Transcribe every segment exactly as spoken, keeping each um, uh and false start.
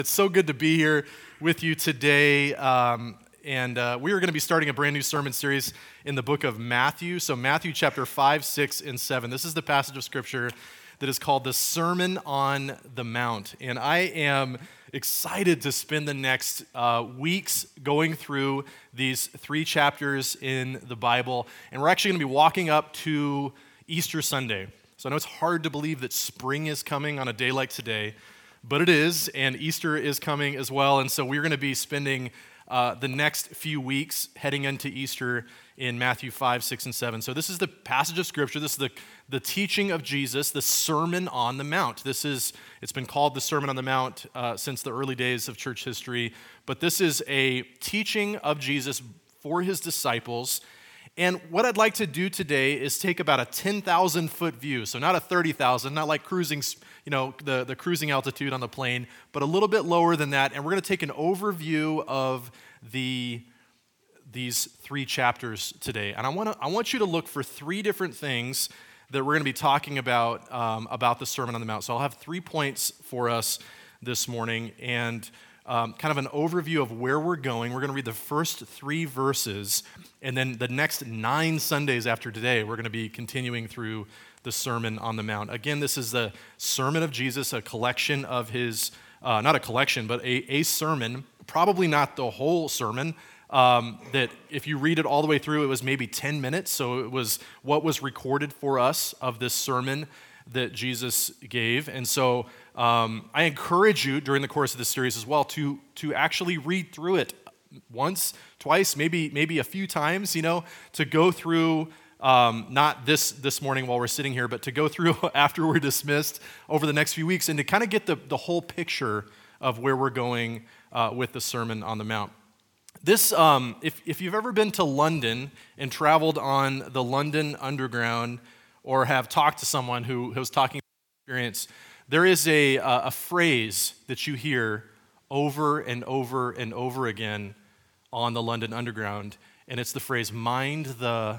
It's so good to be here with you today, um, and uh, we are going to be starting a brand new sermon series in the book of Matthew. So Matthew chapter five, six, and seven. This is the passage of Scripture that is called the Sermon on the Mount, and I am excited to spend the next uh, weeks going through these three chapters in the Bible, and we're actually going to be walking up to Easter Sunday. So I know it's hard to believe that spring is coming on a day like today, but it is, and Easter is coming as well, and so we're going to be spending uh, the next few weeks heading into Easter in Matthew five, six, and seven. So this is the passage of Scripture. This is the, the teaching of Jesus, the Sermon on the Mount. This is, it's been called the Sermon on the Mount uh, since the early days of church history, but this is a teaching of Jesus for his disciples. And what I'd like to do today is take about a ten thousand foot view, so not a thirty thousand, not like cruising, you know, the, the cruising altitude on the plane, but a little bit lower than that, and we're going to take an overview of the these three chapters today. And I want to I want you to look for three different things that we're going to be talking about um, about the Sermon on the Mount. So I'll have three points for us this morning, and Um, kind of an overview of where we're going. We're going to read the first three verses, and then the next nine Sundays after today, we're going to be continuing through the Sermon on the Mount. Again, this is the Sermon of Jesus, a collection of his, uh, not a collection, but a, a sermon, probably not the whole sermon, um, that if you read it all the way through, it was maybe ten minutes, so it was what was recorded for us of this sermon that Jesus gave. And so um, I encourage you during the course of this series as well to to actually read through it once, twice, maybe maybe a few times, you know, to go through, um, not this this morning while we're sitting here, but to go through after we're dismissed over the next few weeks and to kind of get the, the whole picture of where we're going uh, with the Sermon on the Mount. This, um, if, if you've ever been to London and traveled on the London Underground, or have talked to someone who, who was talking about experience, there is a, uh, a phrase that you hear over and over and over again on the London Underground, and it's the phrase, mind the,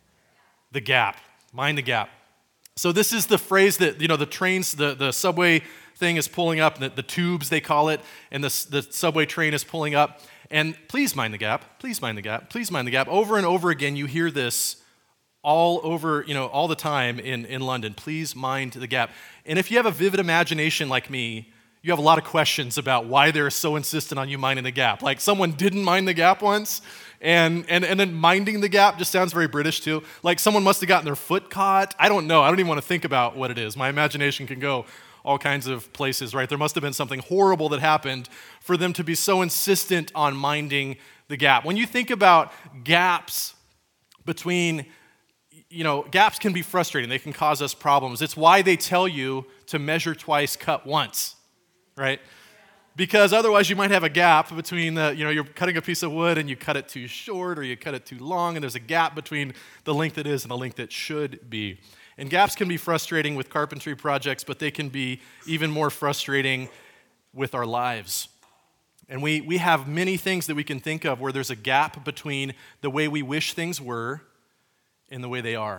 the gap, mind the gap. So this is the phrase that, you know, the trains, the, the subway thing is pulling up, the, the tubes they call it, and the, the subway train is pulling up, and please mind the gap, please mind the gap, please mind the gap. Over and over again you hear this all over, you know, all the time in, in London. Please mind the gap. And if you have a vivid imagination like me, you have a lot of questions about why they're so insistent on you minding the gap. Like someone didn't mind the gap once, and, and, and then minding the gap just sounds very British too. Like someone must have gotten their foot caught. I don't know. I don't even want to think about what it is. My imagination can go all kinds of places, right? There must have been something horrible that happened for them to be so insistent on minding the gap. When you think about gaps between You know, gaps can be frustrating. They can cause us problems. It's why they tell you to measure twice, cut once, right? Because otherwise you might have a gap between the, you know, you're cutting a piece of wood and you cut it too short or you cut it too long, and there's a gap between the length it is and the length it should be. And gaps can be frustrating with carpentry projects, but they can be even more frustrating with our lives. And we, we have many things that we can think of where there's a gap between the way we wish things were in the way they are.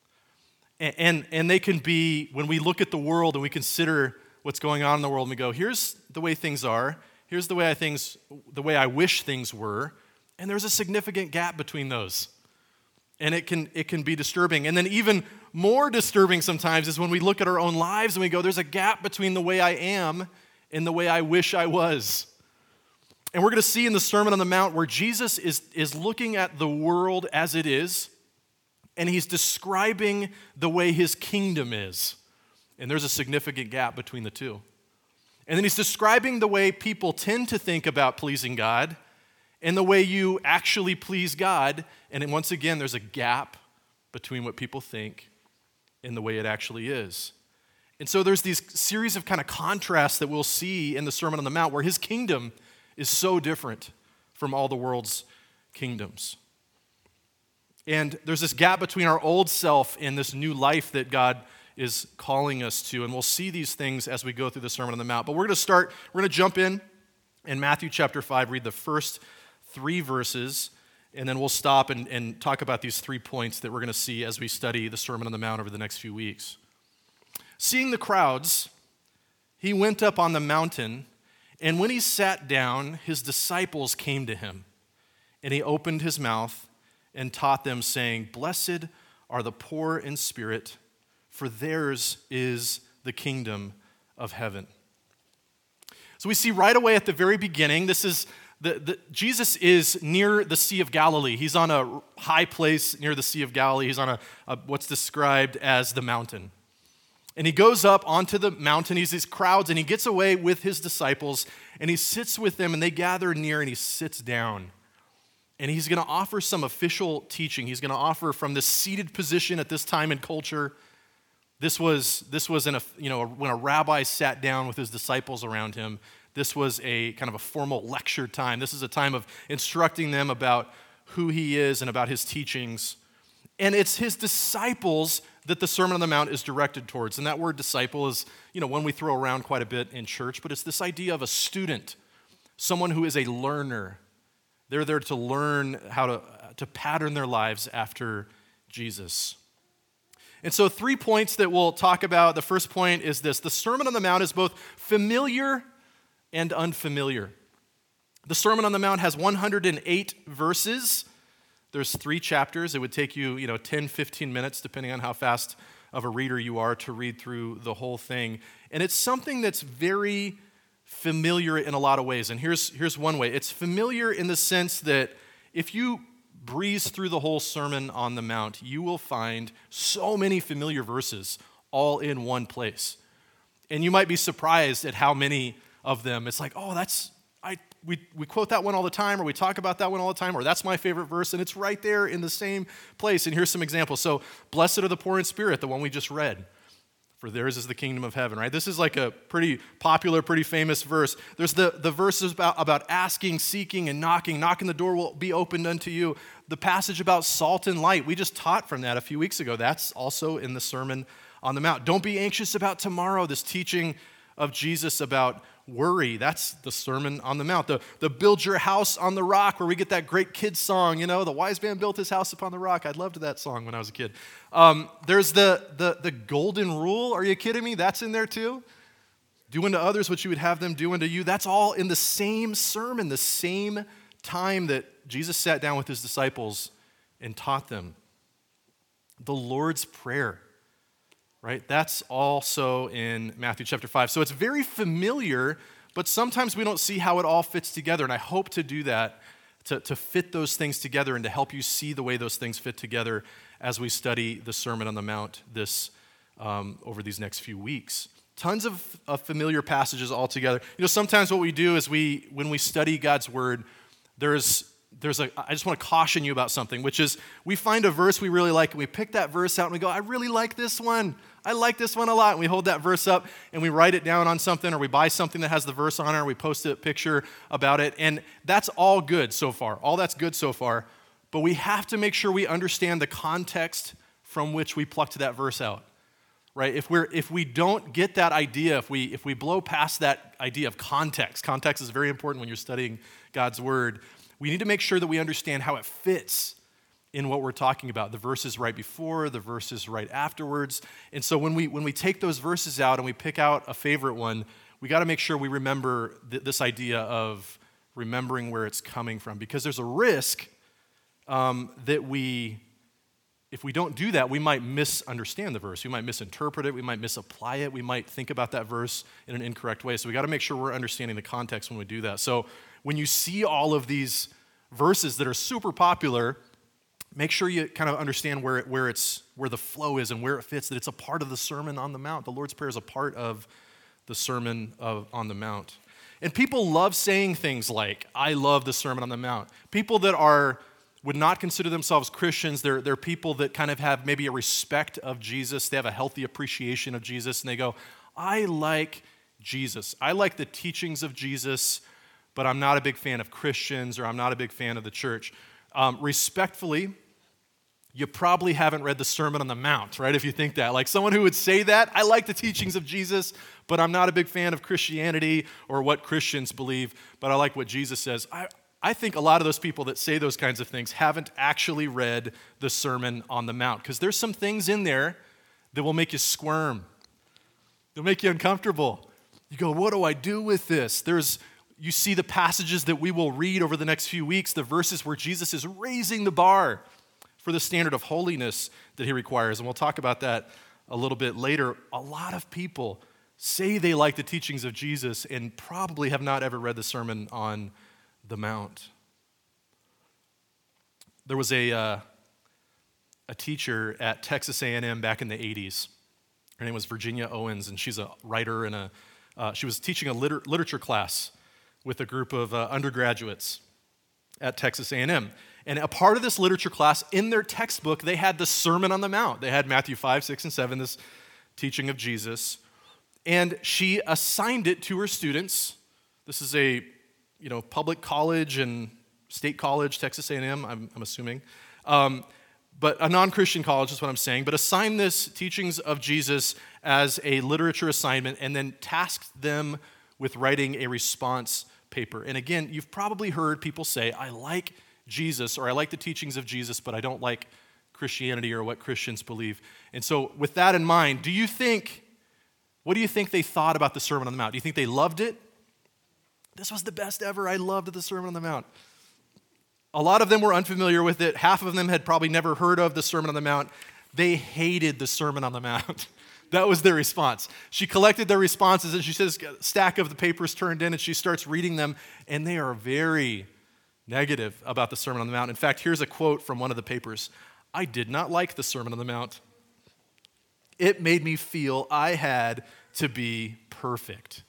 And, and and they can be, when we look at the world and we consider what's going on in the world, and we go, here's the way things are, here's the way I things, the way I wish things were, and there's a significant gap between those. And it can it can be disturbing. And then even more disturbing sometimes is when we look at our own lives and we go, there's a gap between the way I am and the way I wish I was. And we're going to see in the Sermon on the Mount where Jesus is, is looking at the world as it is, and he's describing the way his kingdom is. And there's a significant gap between the two. And then he's describing the way people tend to think about pleasing God and the way you actually please God. And then once again, there's a gap between what people think and the way it actually is. And so there's these series of kind of contrasts that we'll see in the Sermon on the Mount where his kingdom is so different from all the world's kingdoms. And there's this gap between our old self and this new life that God is calling us to. And we'll see these things as we go through the Sermon on the Mount. But we're going to start, we're going to jump in in Matthew chapter five, read the first three verses, and then we'll stop and, and talk about these three points that we're going to see as we study the Sermon on the Mount over the next few weeks. Seeing the crowds, he went up on the mountain, And when he sat down, his disciples came to him, and he opened his mouth and taught them, saying, Blessed are the poor in spirit, for theirs is the kingdom of heaven. So we see right away at the very beginning, this is the, the Jesus is near the Sea of Galilee. He's on a high place near the Sea of Galilee. He's on a, a what's described as the mountain. And he goes up onto the mountain. He's these crowds, and he gets away with his disciples, and he sits with them, and they gather near, and he sits down. And he's going to offer some official teaching. He's going to offer from this seated position at this time in culture. This was, this was in a, you know, when a rabbi sat down with his disciples around him, this was a kind of a formal lecture time. This is a time of instructing them about who he is and about his teachings. And it's his disciples that the Sermon on the Mount is directed towards. And that word disciple is, you know, one we throw around quite a bit in church, but it's this idea of a student, someone who is a learner. They're there to learn how to, to pattern their lives after Jesus. And so three points that we'll talk about. The first point is this: the Sermon on the Mount is both familiar and unfamiliar. The Sermon on the Mount has one hundred eight verses. There's three chapters. It would take you, you know, ten, fifteen minutes, depending on how fast of a reader you are, to read through the whole thing. And it's something that's very familiar in a lot of ways. And here's, here's one way. It's familiar in the sense that if you breeze through the whole Sermon on the Mount, you will find so many familiar verses all in one place. And you might be surprised at how many of them. It's like, oh, that's... I, we, we quote that one all the time, or we talk about that one all the time, or that's my favorite verse, and it's right there in the same place. And here's some examples. So, blessed are the poor in spirit, the one we just read, for theirs is the kingdom of heaven, right? This is like a pretty popular, pretty famous verse. There's the, the verses about, about asking, seeking, and knocking. Knocking, the door will be opened unto you. The passage about salt and light, we just taught from that a few weeks ago. That's also in the Sermon on the Mount. Don't be anxious about tomorrow, this teaching of Jesus about worry. That's the Sermon on the Mount. The, the build your house on the rock, where we get that great kid song, you know, the wise man built his house upon the rock. I loved that song when I was a kid. Um, there's the, the, the golden rule. Are you kidding me? That's in there too. Do unto others what you would have them do unto you. That's all in the same sermon, the same time that Jesus sat down with his disciples and taught them. The Lord's Prayer. Right? That's also in Matthew chapter five. So it's very familiar, but sometimes we don't see how it all fits together. And I hope to do that, to, to fit those things together and to help you see the way those things fit together as we study the Sermon on the Mount this um, over these next few weeks. Tons of, of familiar passages all together. You know, sometimes what we do is we, when we study God's Word, there's There's a, I just want to caution you about something, which is we find a verse we really like, and we pick that verse out, and we go, I really like this one. I like this one a lot. And we hold that verse up, and we write it down on something, or we buy something that has the verse on it, or we post a picture about it, and that's all good so far. All that's good so far, but we have to make sure we understand the context from which we plucked that verse out, right? If we're if we don't get that idea, if we if we blow past that idea of context, context is very important when you're studying God's Word. We need to make sure that we understand how it fits in what we're talking about. The verses right before, the verses right afterwards. And so when we when we take those verses out and we pick out a favorite one, we got to make sure we remember th- this idea of remembering where it's coming from. Because there's a risk um, that we, if we don't do that, we might misunderstand the verse. We might misinterpret it. We might misapply it. We might think about that verse in an incorrect way. So we got to make sure we're understanding the context when we do that. So when you see all of these verses that are super popular, make sure you kind of understand where it, where it's where the flow is and where it fits, that it's a part of the Sermon on the Mount. The Lord's Prayer is a part of the Sermon of, on the Mount. And people love saying things like, I love the Sermon on the Mount. People that are would not consider themselves Christians, they're, they're people that kind of have maybe a respect of Jesus. They have a healthy appreciation of Jesus, and they go, I like Jesus. I like the teachings of Jesus, but I'm not a big fan of Christians, or I'm not a big fan of the church. Um, respectfully, you probably haven't read the Sermon on the Mount, right? If you think that. Like someone who would say that, I like the teachings of Jesus, but I'm not a big fan of Christianity or what Christians believe, but I like what Jesus says. I, I think a lot of those people that say those kinds of things haven't actually read the Sermon on the Mount, because there's some things in there that will make you squirm. They'll make you uncomfortable. You go, what do I do with this? There's, you see the passages that we will read over the next few weeks, the verses where Jesus is raising the bar for the standard of holiness that he requires. And we'll talk about that a little bit later. A lot of people say they like the teachings of Jesus and probably have not ever read the Sermon on the Mount. There was a, uh, a teacher at Texas A and M back in the eighties. Her name was Virginia Owens, and she's a writer and a Uh, she was teaching a liter- literature class with a group of uh, undergraduates at Texas A and M. And a part of this literature class, in their textbook, they had the Sermon on the Mount. They had Matthew five, six, and seven, this teaching of Jesus. And she assigned it to her students. This is a you know, public college and state college, Texas A and M, I'm, I'm assuming. Um, but a non-Christian college is what I'm saying. But assigned this teachings of Jesus as a literature assignment and then tasked them with writing a response paper. And again, you've probably heard people say, I like Jesus or I like the teachings of Jesus, but I don't like Christianity or what Christians believe. And so with that in mind, do you think, what do you think they thought about the Sermon on the Mount? Do you think they loved it? This was the best ever. I loved the Sermon on the Mount. A lot of them were unfamiliar with it. Half of them had probably never heard of the Sermon on the Mount. They hated the Sermon on the Mount. That was their response. She collected their responses, and she says, a stack of the papers turned in, and she starts reading them, and they are very negative about the Sermon on the Mount. In fact, here's a quote from one of the papers. I did not like the Sermon on the Mount. It made me feel I had to be perfect.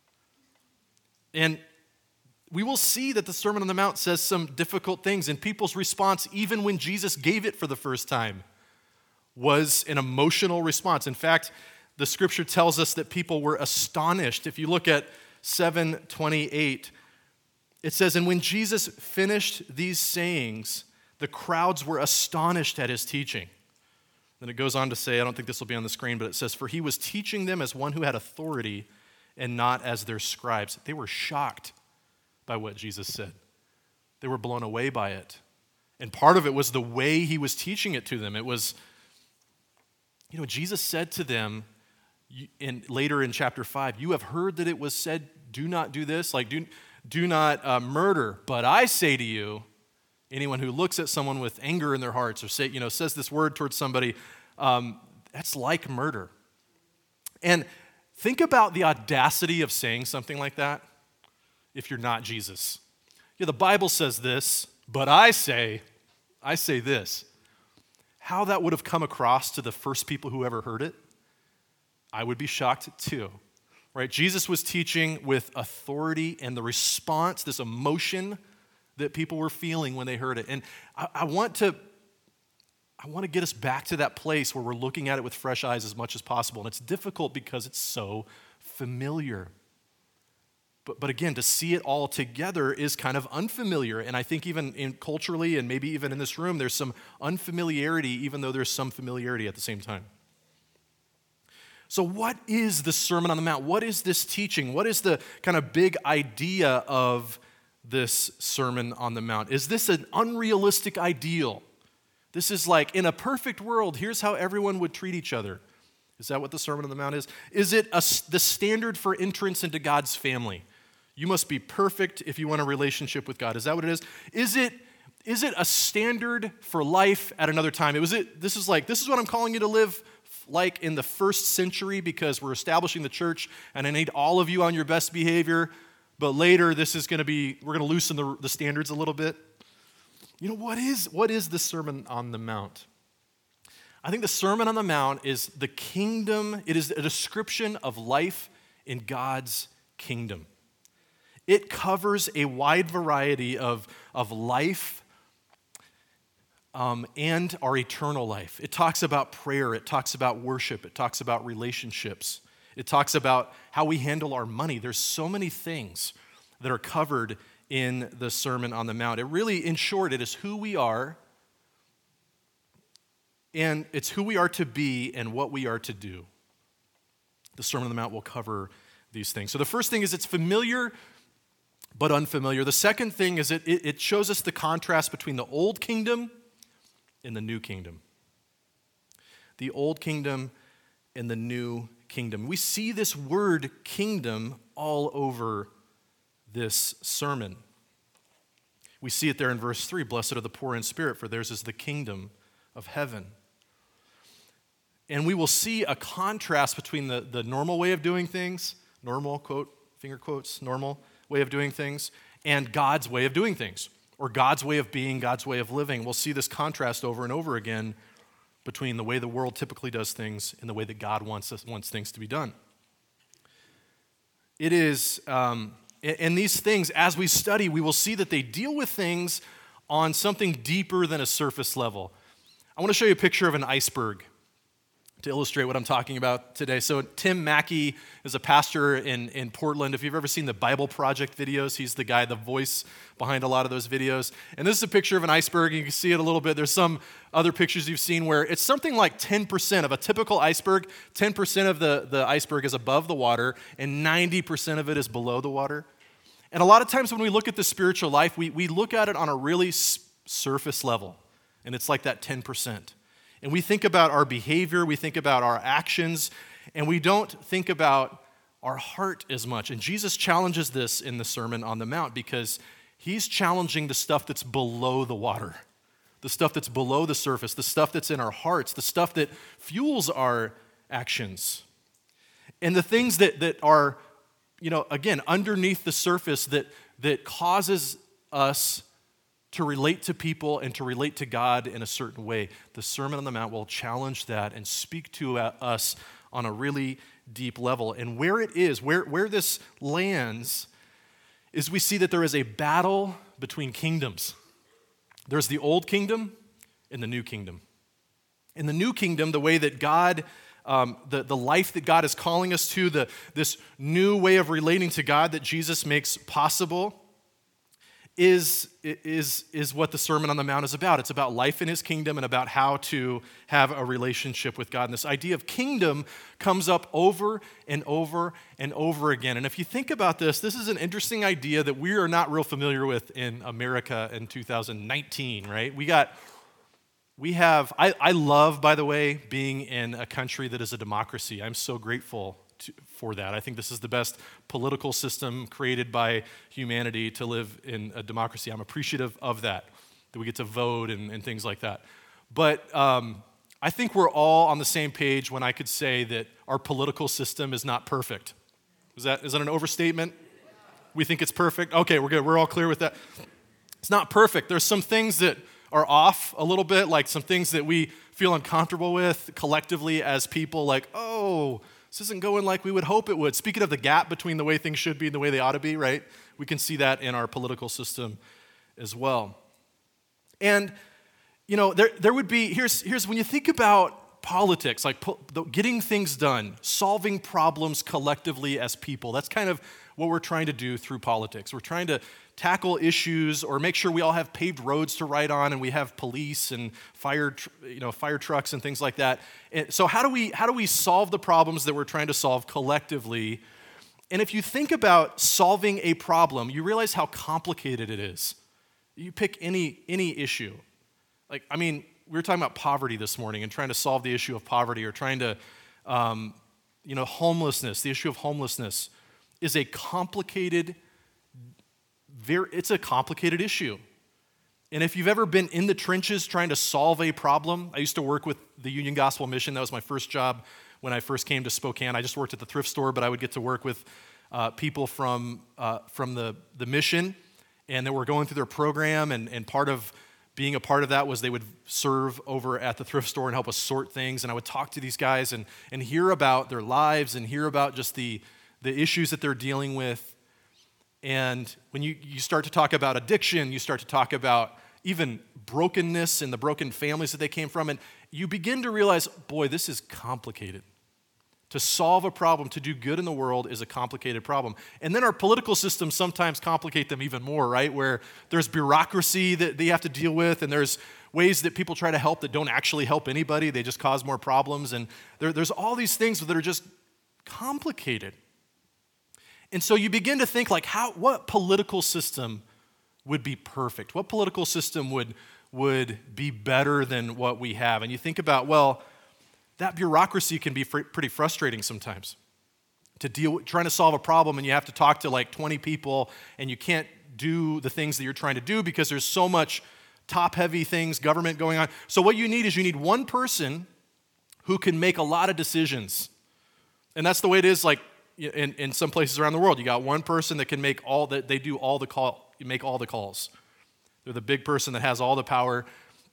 And we will see that the Sermon on the Mount says some difficult things, and people's response, even when Jesus gave it for the first time, was an emotional response. In fact, the scripture tells us that people were astonished. If you look at seven twenty-eight, it says, and when Jesus finished these sayings, the crowds were astonished at his teaching. Then it goes on to say, I don't think this will be on the screen, but it says, for he was teaching them as one who had authority and not as their scribes. They were shocked by what Jesus said. They were blown away by it. And part of it was the way he was teaching it to them. It was, you know, Jesus said to them, in, later in chapter five, you have heard that it was said, do not do this, like do, do not uh, murder. But I say to you, anyone who looks at someone with anger in their hearts or say, you know, says this word towards somebody, um, that's like murder. And think about the audacity of saying something like that if you're not Jesus. Yeah, the Bible says this, but I say, I say this. How that would have come across to the first people who ever heard it, I would be shocked too. Right? Jesus was teaching with authority, and the response, this emotion that people were feeling when they heard it. And I, I want to I want to get us back to that place where we're looking at it with fresh eyes as much as possible. And it's difficult because it's so familiar. But, but again, to see it all together is kind of unfamiliar. And I think even in culturally and maybe even in this room, there's some unfamiliarity, even though there's some familiarity at the same time. So what is the Sermon on the Mount? What is this teaching? What is the kind of big idea of this Sermon on the Mount? Is this an unrealistic ideal? This is like, in a perfect world, here's how everyone would treat each other. Is that what the Sermon on the Mount is? Is it a, the standard for entrance into God's family? You must be perfect if you want a relationship with God. Is that what it is? Is it, is it a standard for life at another time? It was it. This is like, this is what I'm calling you to live like in the first century because we're establishing the church and I need all of you on your best behavior. But later, this is going to be, we're going to loosen the, the standards a little bit. You know, what is, what is the Sermon on the Mount? I think the Sermon on the Mount is the kingdom, it is a description of life in God's kingdom. It covers a wide variety of, of life um, and our eternal life. It talks about prayer, it talks about worship, it talks about relationships. It talks about how we handle our money. There's so many things that are covered in the Sermon on the Mount. It really, in short, it is who we are, and it's who we are to be and what we are to do. The Sermon on the Mount will cover these things. So the first thing is it's familiar but unfamiliar. The second thing is it, it shows us the contrast between the old kingdom and the new kingdom. The old kingdom and the new kingdom. We see this word kingdom all over this sermon. We see it there in verse three, blessed are the poor in spirit, for theirs is the kingdom of heaven. And we will see a contrast between the, the normal way of doing things, normal, quote, finger quotes, normal way of doing things, and God's way of doing things, or God's way of being, God's way of living. We'll see this contrast over and over again between the way the world typically does things and the way that God wants us, wants things to be done. It is, um, and these things, as we study, we will see that they deal with things on something deeper than a surface level. I want to show you a picture of an iceberg to illustrate what I'm talking about today. So Tim Mackey is a pastor in, in Portland. If you've ever seen the Bible Project videos, he's the guy, the voice behind a lot of those videos. And this is a picture of an iceberg. You can see it a little bit. There's some other pictures you've seen where it's something like ten percent of a typical iceberg. ten percent of the, the iceberg is above the water, and ninety percent of it is below the water. And a lot of times when we look at the spiritual life, we, we look at it on a really s- surface level. And it's like that ten percent. And we think about our behavior, we think about our actions, and we don't think about our heart as much. And Jesus challenges this in the Sermon on the Mount because he's challenging the stuff that's below the water, the stuff that's below the surface, the stuff that's in our hearts, the stuff that fuels our actions. And the things that, that are, you know, again, underneath the surface that, that causes us to relate to people and to relate to God in a certain way. The Sermon on the Mount will challenge that and speak to us on a really deep level. And where it is, where, where this lands, is we see that there is a battle between kingdoms. There's the old kingdom and the new kingdom. In the new kingdom, the way that God, um, the, the life that God is calling us to, the, this new way of relating to God that Jesus makes possible, Is, is, is what the Sermon on the Mount is about. It's about life in his kingdom and about how to have a relationship with God. And this idea of kingdom comes up over and over and over again. And if you think about this, this is an interesting idea that we are not real familiar with in America in two thousand nineteen, right? We got, we have, I, I love, by the way, being in a country that is a democracy. I'm so grateful To, for that. I think this is the best political system created by humanity to live in a democracy. I'm appreciative of that, that we get to vote and, and things like that. But um, I think we're all on the same page when I could say that our political system is not perfect. Is that, is that an overstatement? We think it's perfect? Okay, we're good. We're all clear with that. It's not perfect. There's some things that are off a little bit, like some things that we feel uncomfortable with collectively as people, like, oh, this isn't going like we would hope it would. Speaking of the gap between the way things should be and the way they ought to be, right? We can see that in our political system as well. And, you know, there there would be, here's, here's when you think about politics, like po- getting things done, solving problems collectively as people, that's kind of what we're trying to do through politics. We're trying to tackle issues or make sure we all have paved roads to ride on and we have police and fire, you know, fire trucks and things like that. And so how do we how do we solve the problems that we're trying to solve collectively? And if you think about solving a problem, you realize how complicated it is. You pick any any issue. Like, I mean, we were talking about poverty this morning and trying to solve the issue of poverty or trying to, um, you know, homelessness. The issue of homelessness is a complicated Very, it's a complicated issue. And if you've ever been in the trenches trying to solve a problem, I used to work with the Union Gospel Mission. That was my first job when I first came to Spokane. I just worked at the thrift store, but I would get to work with uh, people from uh, from the, the mission, and they were going through their program, and, and part of being a part of that was they would serve over at the thrift store and help us sort things, and I would talk to these guys and, and hear about their lives and hear about just the, the issues that they're dealing with. And when you, you start to talk about addiction, you start to talk about even brokenness and the broken families that they came from, and you begin to realize, boy, this is complicated. To solve a problem, to do good in the world is a complicated problem. And then our political systems sometimes complicate them even more, right? Where there's bureaucracy that they have to deal with, and there's ways that people try to help that don't actually help anybody. They just cause more problems. And there, there's all these things that are just complicated. And so you begin to think, like, how, what political system would be perfect? What political system would, would be better than what we have? And you think about, well, that bureaucracy can be fr- pretty frustrating sometimes. To deal with trying to solve a problem and you have to talk to like twenty people and you can't do the things that you're trying to do because there's so much top-heavy things, government going on. So what you need is you need one person who can make a lot of decisions. And that's the way it is like in, in some places around the world. You got one person that can make all that, they do all the call, make all the calls. They're the big person that has all the power.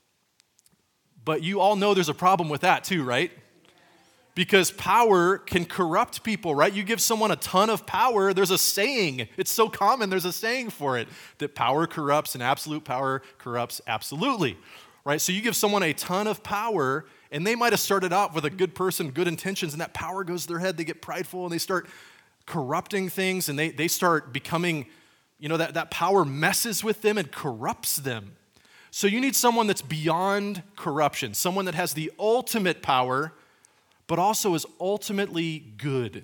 But you all know there's a problem with that too, right? Because power can corrupt people, right? You give someone a ton of power, there's a saying, it's so common, there's a saying for it, that power corrupts and absolute power corrupts absolutely, right? So you give someone a ton of power, and they might have started out with a good person, good intentions, and that power goes to their head, they get prideful, and they start corrupting things, and they, they start becoming, you know, that, that power messes with them and corrupts them. So you need someone that's beyond corruption, someone that has the ultimate power, but also is ultimately good.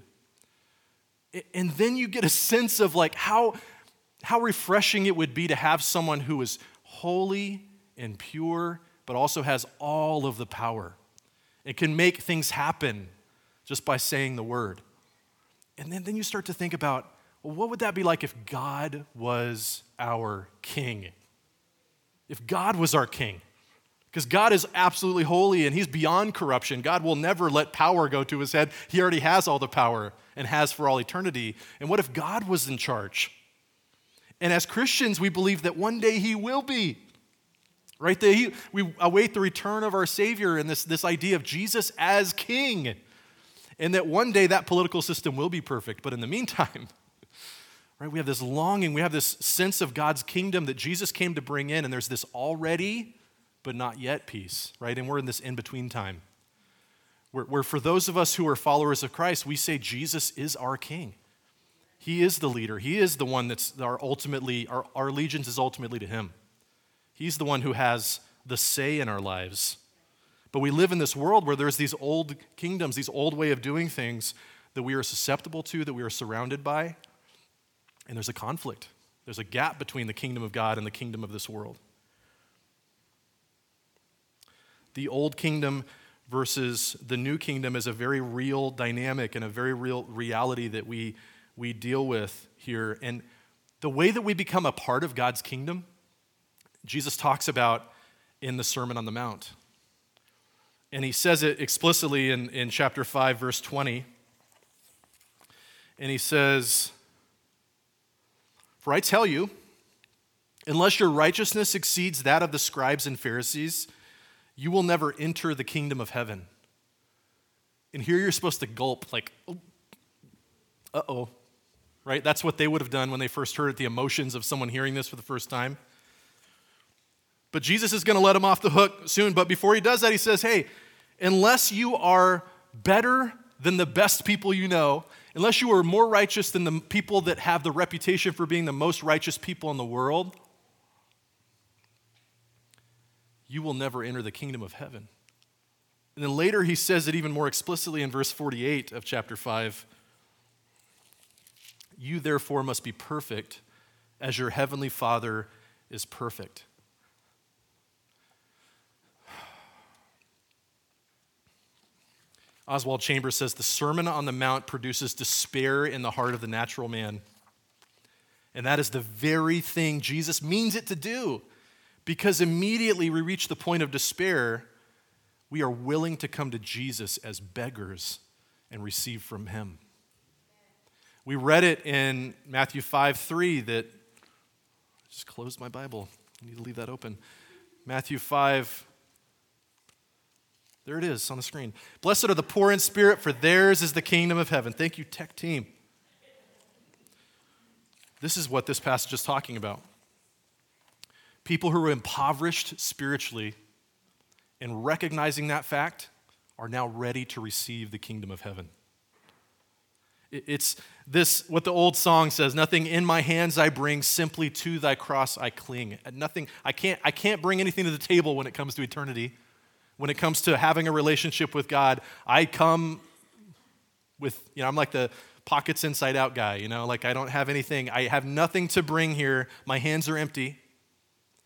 And then you get a sense of like how, how refreshing it would be to have someone who is holy and pure, but also has all of the power. It can make things happen just by saying the word. And then, then you start to think about, well, what would that be like if God was our king? If God was our king? Because God is absolutely holy and he's beyond corruption. God will never let power go to his head. He already has all the power and has for all eternity. And what if God was in charge? And as Christians, we believe that one day he will be. Right? That he, we await the return of our Savior and this, this idea of Jesus as king. And that one day that political system will be perfect. But in the meantime, right, we have this longing, we have this sense of God's kingdom that Jesus came to bring in, and there's this already but not yet peace, right? And we're in this in-between time where, where for those of us who are followers of Christ, we say Jesus is our king. He is the leader. He is the one that's our ultimately, our, our allegiance is ultimately to him. He's the one who has the say in our lives. But we live in this world where there's these old kingdoms, these old way of doing things that we are susceptible to, that we are surrounded by, and there's a conflict. There's a gap between the kingdom of God and the kingdom of this world. The old kingdom versus the new kingdom is a very real dynamic and a very real reality that we, we deal with here. And the way that we become a part of God's kingdom, Jesus talks about in the Sermon on the Mount. And he says it explicitly in, in chapter five, verse twenty. And he says, "For I tell you, unless your righteousness exceeds that of the scribes and Pharisees, you will never enter the kingdom of heaven." And here you're supposed to gulp, like, oh, uh-oh, right? That's what they would have done when they first heard it, the emotions of someone hearing this for the first time. But Jesus is going to let them off the hook soon. But before he does that, he says, hey, unless you are better than the best people you know, unless you are more righteous than the people that have the reputation for being the most righteous people in the world, you will never enter the kingdom of heaven. And then later he says it even more explicitly in verse forty-eight of chapter five. You therefore must be perfect as your heavenly Father is perfect. Oswald Chambers says the Sermon on the Mount produces despair in the heart of the natural man. And that is the very thing Jesus means it to do. Because immediately we reach the point of despair, we are willing to come to Jesus as beggars and receive from him. We read it in Matthew five three that, I just closed my Bible. I need to leave that open. Matthew five, there it is on the screen. Blessed are the poor in spirit, for theirs is the kingdom of heaven. Thank you, tech team. This is what this passage is talking about. People who are impoverished spiritually and recognizing that fact are now ready to receive the kingdom of heaven. It's this, what the old song says, nothing in my hands I bring, simply to thy cross I cling. Nothing, I can't, I can't bring anything to the table when it comes to eternity. When it comes to having a relationship with God, I come with, you know, I'm like the pockets inside out guy, you know, like I don't have anything. I have nothing to bring here. My hands are empty.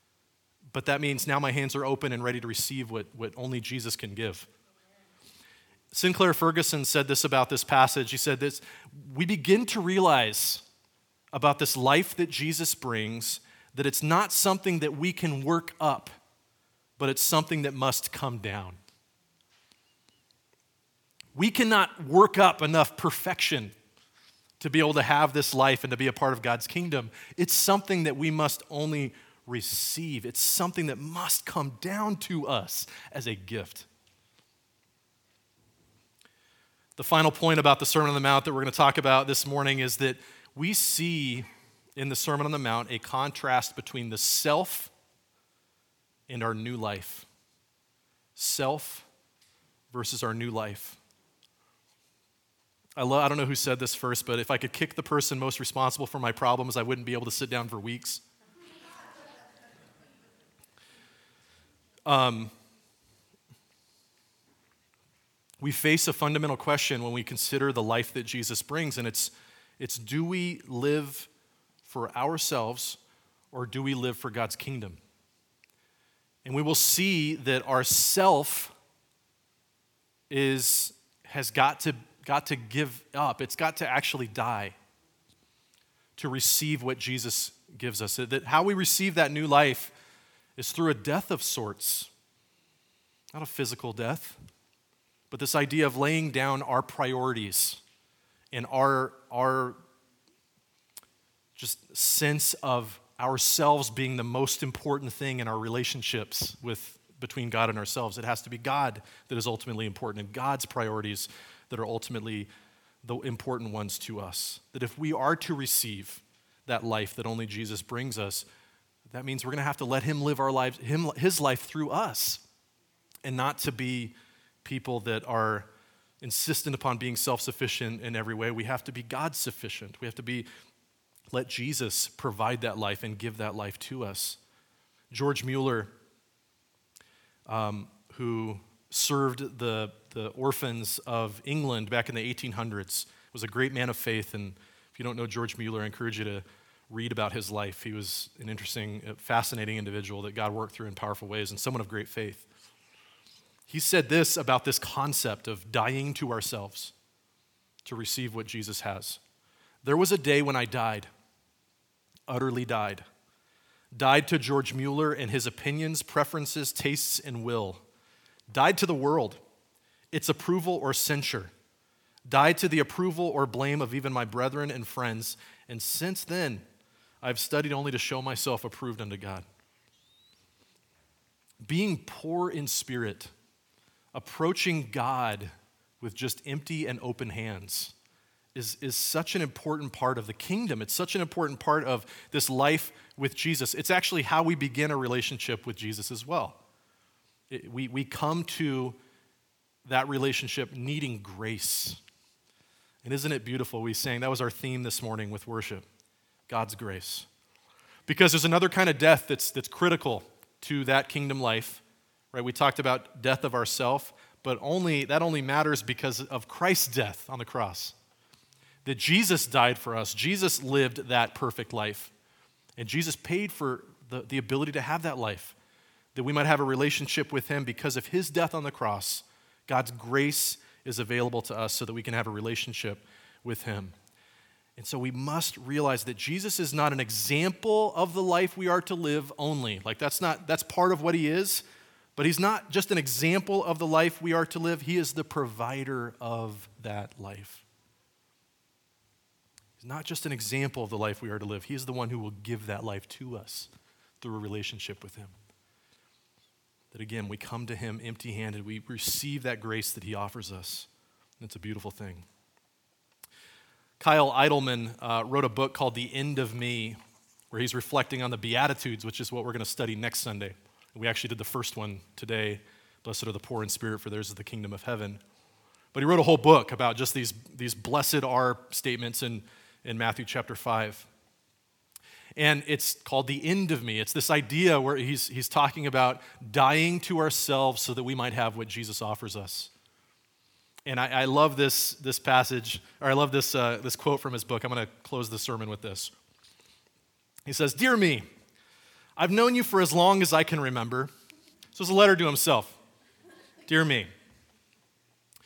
But that means now my hands are open and ready to receive what, what only Jesus can give. Sinclair Ferguson said this about this passage. He said this, we begin to realize about this life that Jesus brings that it's not something that we can work up, but it's something that must come down. We cannot work up enough perfection to be able to have this life and to be a part of God's kingdom. It's something that we must only receive. It's something that must come down to us as a gift. The final point about the Sermon on the Mount that we're going to talk about this morning is that we see in the Sermon on the Mount a contrast between the self and our new life. Self versus our new life. I, love, I don't know who said this first, but if I could kick the person most responsible for my problems, I wouldn't be able to sit down for weeks. Um, we face a fundamental question when we consider the life that Jesus brings, and it's, it's do we live for ourselves or do we live for God's kingdom? And we will see that our self is, has got to got to give up. It's got to actually die to receive what Jesus gives us. That how we receive that new life is through a death of sorts. Not a physical death, but this idea of laying down our priorities and our, our just sense of ourselves being the most important thing in our relationships with between God and ourselves. It has to be God that is ultimately important and God's priorities that are ultimately the important ones to us. That if we are to receive that life that only Jesus brings us, that means we're going to have to let him live our lives, him, his life through us, and not to be people that are insistent upon being self-sufficient in every way. We have to be God-sufficient. We have to be, let Jesus provide that life and give that life to us. George Mueller, um, who served the, the orphans of England back in the eighteen hundreds, was a great man of faith. And if you don't know George Mueller, I encourage you to read about his life. He was an interesting, fascinating individual that God worked through in powerful ways and someone of great faith. He said this about this concept of dying to ourselves to receive what Jesus has. There was a day when I died, utterly died. Died to George Mueller and his opinions, preferences, tastes, and will. Died to the world, its approval or censure. Died to the approval or blame of even my brethren and friends. And since then, I've studied only to show myself approved unto God. Being poor in spirit, approaching God with just empty and open hands is, is such an important part of the kingdom. It's such an important part of this life with Jesus. It's actually how we begin a relationship with Jesus as well. It, we, we come to that relationship needing grace. And isn't it beautiful? We sang, that was our theme this morning with worship, God's grace. Because there's another kind of death that's, that's critical to that kingdom life, right? We talked about death of ourself, but only that only matters because of Christ's death on the cross. That Jesus died for us. Jesus lived that perfect life. And Jesus paid for the, the ability to have that life, that we might have a relationship with him because of his death on the cross. God's grace is available to us so that we can have a relationship with him. And so we must realize that Jesus is not an example of the life we are to live only. Like that's not, that's part of what he is, but he's not just an example of the life we are to live. He is the provider of that life. He's not just an example of the life we are to live. He is the one who will give that life to us through a relationship with him. That again, we come to him empty-handed. We receive that grace that he offers us. And it's a beautiful thing. Kyle Idleman uh, wrote a book called The End of Me, where he's reflecting on the Beatitudes, which is what we're going to study next Sunday. We actually did the first one today. Blessed are the poor in spirit, for theirs is the kingdom of heaven. But he wrote a whole book about just these, these blessed are statements in, in Matthew chapter five. And it's called The End of Me. It's this idea where he's, he's talking about dying to ourselves so that we might have what Jesus offers us. And I, I love this, this passage, or I love this, uh, this quote from his book. I'm going to close the sermon with this. He says, "Dear me, I've known you for as long as I can remember." So it's a letter to himself. "Dear me,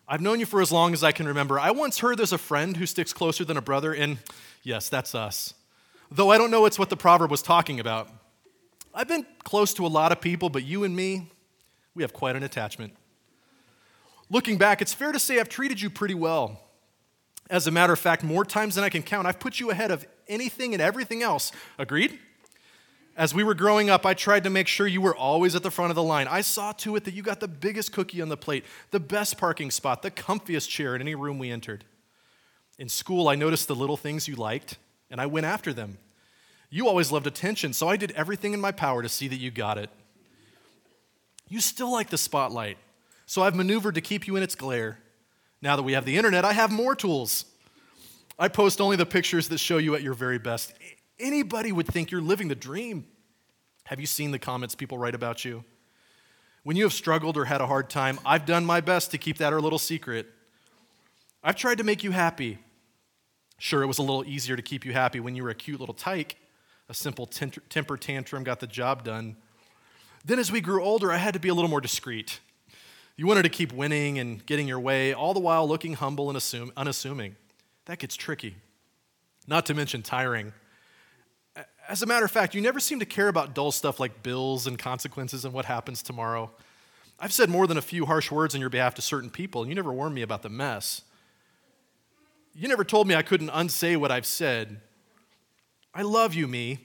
I've known you for as long as I can remember. I once heard there's a friend who sticks closer than a brother, and yes, that's us. Though I don't know it's what the proverb was talking about. I've been close to a lot of people, but you and me, we have quite an attachment. Looking back, it's fair to say I've treated you pretty well. As a matter of fact, more times than I can count, I've put you ahead of anything and everything else. Agreed? As we were growing up, I tried to make sure you were always at the front of the line. I saw to it that you got the biggest cookie on the plate, the best parking spot, the comfiest chair in any room we entered. In school, I noticed the little things you liked, and I went after them. You always loved attention, so I did everything in my power to see that you got it. You still like the spotlight, so I've maneuvered to keep you in its glare. Now that we have the internet, I have more tools. I post only the pictures that show you at your very best. Anybody would think you're living the dream. Have you seen the comments people write about you? When you have struggled or had a hard time, I've done my best to keep that our little secret. I've tried to make you happy. Sure, it was a little easier to keep you happy when you were a cute little tyke. A simple temper tantrum got the job done. Then as we grew older, I had to be a little more discreet. You wanted to keep winning and getting your way, all the while looking humble and assume, unassuming. That gets tricky, not to mention tiring. As a matter of fact, you never seem to care about dull stuff like bills and consequences and what happens tomorrow. I've said more than a few harsh words on your behalf to certain people, and you never warned me about the mess. You never told me I couldn't unsay what I've said. I love you, me,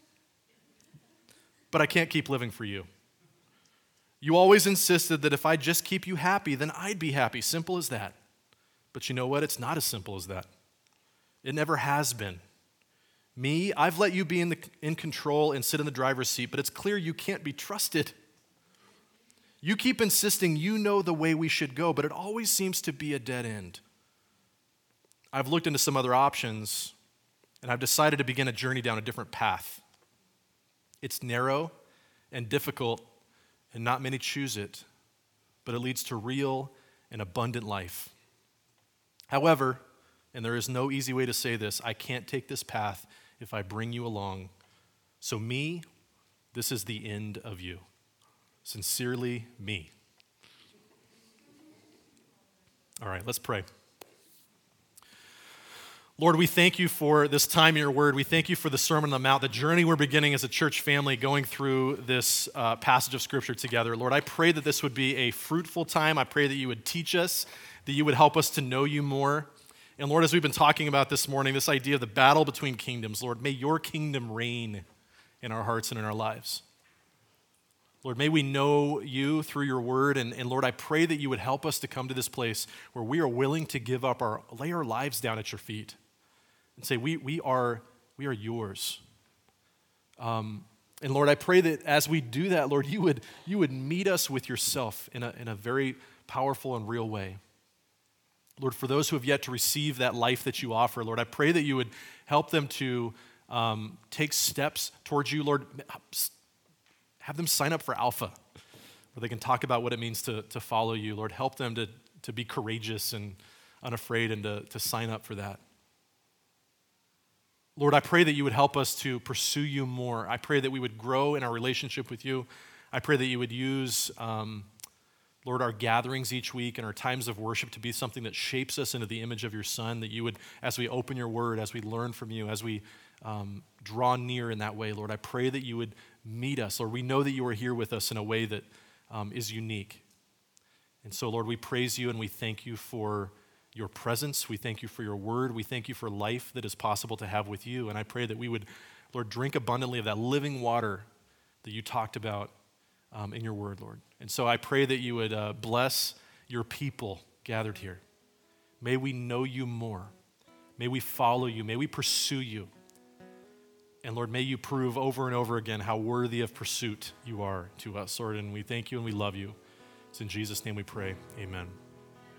but I can't keep living for you. You always insisted that if I just keep you happy, then I'd be happy. Simple as that. But you know what? It's not as simple as that. It never has been. Me, I've let you be in, the, in control and sit in the driver's seat, but it's clear you can't be trusted. You keep insisting you know the way we should go, but it always seems to be a dead end. I've looked into some other options, and I've decided to begin a journey down a different path. It's narrow and difficult, and not many choose it, but it leads to real and abundant life. However, and there is no easy way to say this, I can't take this path if I bring you along. So me, this is the end of you. Sincerely, me. All right, let's pray. Lord, we thank you for this time in your word. We thank you for the Sermon on the Mount, the journey we're beginning as a church family going through this uh, passage of Scripture together. Lord, I pray that this would be a fruitful time. I pray that you would teach us, that you would help us to know you more. And Lord, as we've been talking about this morning, this idea of the battle between kingdoms, Lord, may your kingdom reign in our hearts and in our lives. Lord, may we know you through your word. And, and Lord, I pray that you would help us to come to this place where we are willing to give up our, lay our lives down at your feet and say, we, we, are, we are yours. Um, and Lord, I pray that as we do that, Lord, you would, you would meet us with yourself in a, in a very powerful and real way. Lord, for those who have yet to receive that life that you offer, Lord, I pray that you would help them to um, take steps towards you. Lord, have them sign up for Alpha, where they can talk about what it means to, to follow you. Lord, help them to, to be courageous and unafraid and to, to sign up for that. Lord, I pray that you would help us to pursue you more. I pray that we would grow in our relationship with you. I pray that you would use, um, Lord, our gatherings each week and our times of worship to be something that shapes us into the image of your Son, that you would, as we open your word, as we learn from you, as we um, draw near in that way, Lord, I pray that you would meet us. Lord, we know that you are here with us in a way that um, is unique. And so, Lord, we praise you and we thank you for your presence. We thank you for your word. We thank you for life that is possible to have with you. And I pray that we would, Lord, drink abundantly of that living water that you talked about um, in your word, Lord. And so I pray that you would uh, bless your people gathered here. May we know you more. May we follow you. May we pursue you. And Lord, may you prove over and over again how worthy of pursuit you are to us, Lord. And we thank you and we love you. It's in Jesus' name we pray. Amen.